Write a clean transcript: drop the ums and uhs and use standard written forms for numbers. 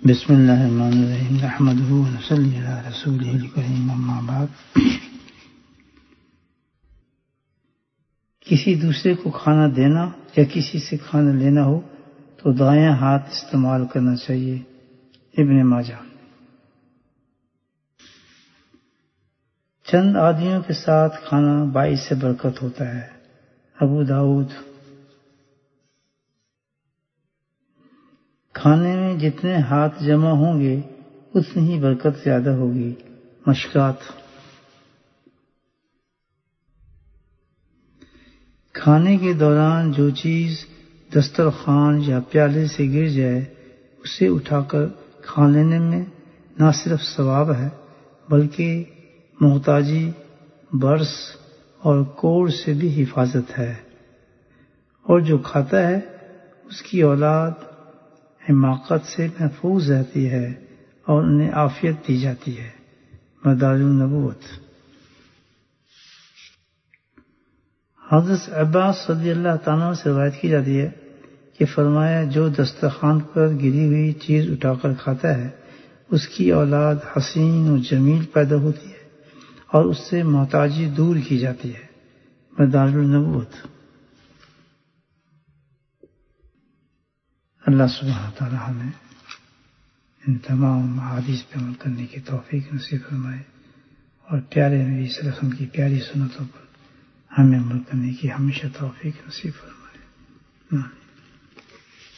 بسم اللہ الرحمن الرحیم نحمدہ ونصلی علی رسولہ الکریم اما بعد۔ کسی دوسرے کو کھانا دینا یا کسی سے کھانا لینا ہو تو دائیں ہاتھ استعمال کرنا چاہیے۔ ابن ماجہ۔ چند آدمیوں کے ساتھ کھانا باعث برکت ہوتا ہے۔ ابو داؤد۔ کھانے میں جتنے ہاتھ جمع ہوں گے اتنی ہی برکت زیادہ ہوگی۔ مشکات۔ کھانے کے دوران جو چیز دسترخوان یا پیالے سے گر جائے اسے اٹھا کر کھا لینے میں نہ صرف ثواب ہے بلکہ محتاجی، برس اور کوڑ سے بھی حفاظت ہے، اور جو کھاتا ہے اس کی اولاد حماقت سے محفوظ رہتی ہے اور انہیں عافیت دی جاتی ہے۔ مدارج النبوت۔ حضرت عباس رضی اللہ تعالیٰ سے روایت کی جاتی ہے کہ فرمایا، جو دسترخوان پر گری ہوئی چیز اٹھا کر کھاتا ہے اس کی اولاد حسین و جمیل پیدا ہوتی ہے اور اس سے محتاجی دور کی جاتی ہے۔ مدارج النبوت۔ اللہ سبحانہ تعالیٰ ہمیں ان تمام احادیث پہ عمل کرنے کی توفیق نصیب فرمائے اور پیارے نبی صلی اللہ علیہ وسلم کی پیاری سنتوں پر ہمیں عمل کرنے کی ہمیشہ توفیق نصیب فرمائے۔